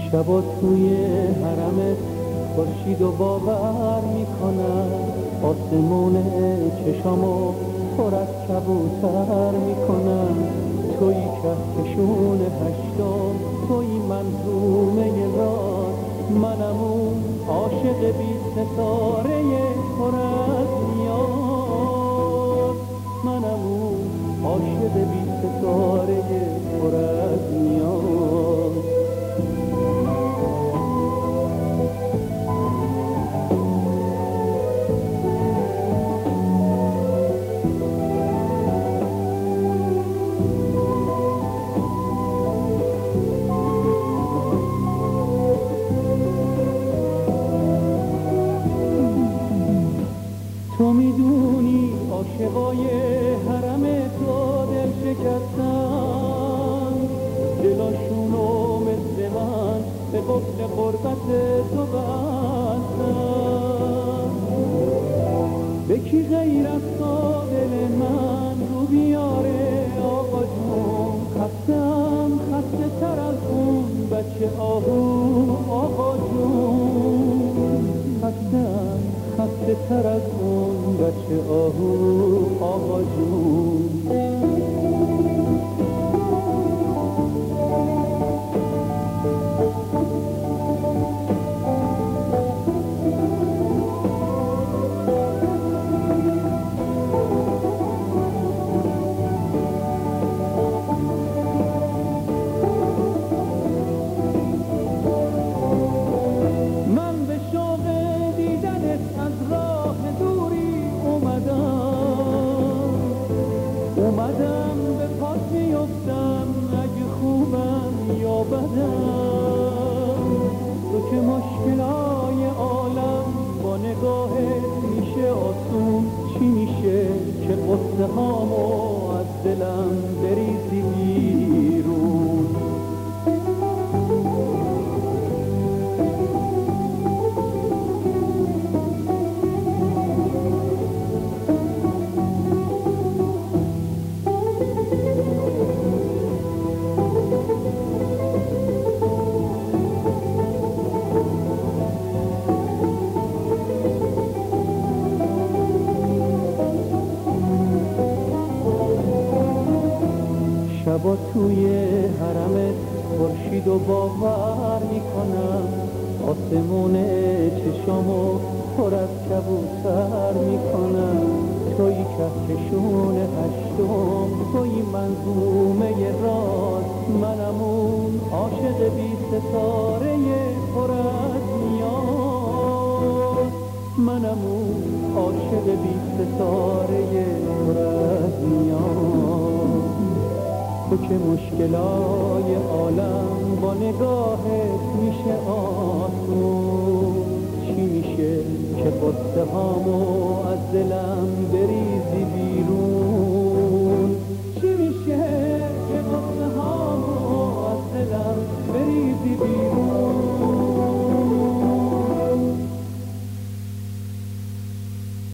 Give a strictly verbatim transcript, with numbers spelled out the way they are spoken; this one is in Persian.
شبا توی حرمت خورشید و باور میکنم، آسمون چشامو پر از کبوتر میکنم. توی کهکشون هشتم، توی منظومه راز، منم اون عاشق بی ستاره پر از نیاز، منم اون عاشق بی ستاره پر از نیاز. تو میدونی عاشقای حرم تو دل شکستن، دلاشونو مثل من به قفل غربت تو بستن. به کی غیر از تو دل من رو بیاره آقا جون؟ خستم خسته تر از اون بچه آهو آقا جون، خستم خسته تر از اون بچه آهو آقا جون. اومدم به پاس میفتم اگه خوبم یا بدم. تو که مشکلای عالم با نگاهت میشه آسون، چی میشه که قصه هامو از دلم بریزی بیرون؟ شبا توی حرمت خورشید و باور میکنم، آسمون چشامو پر از کبوتر میکنم. توی کهکشون هشتم، توی منظومه راز، منم اون عاشق بی ستاره پر از نیاز، منم اون عاشق بی ستاره پر از نیاز. تو که مشکلای عالم با نگاهت میشه آسون، چی میشه که قصه هامو از دلم بریزی بیرون؟ چی میشه که قصه هامو از دلم بریزی بیرون؟